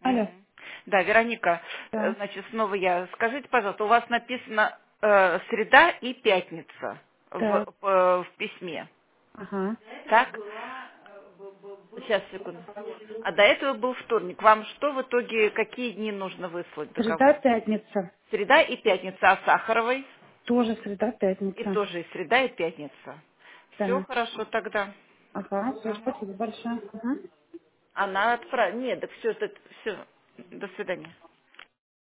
Алло, Да, Вероника, да. значит, снова я. Скажите, пожалуйста, у вас написано среда и пятница Так, в письме, ага. так? Сейчас, секунду. А до этого был вторник. Вам что в итоге, какие дни нужно выслать Среда, договор? пятница. Среда и пятница, а Сахаровой? Тоже среда, И пятница. тоже и среда, и пятница. Все Да. хорошо тогда. Ага, все, спасибо большое. Ага. Она отправила. Нет, так все, все. До свидания.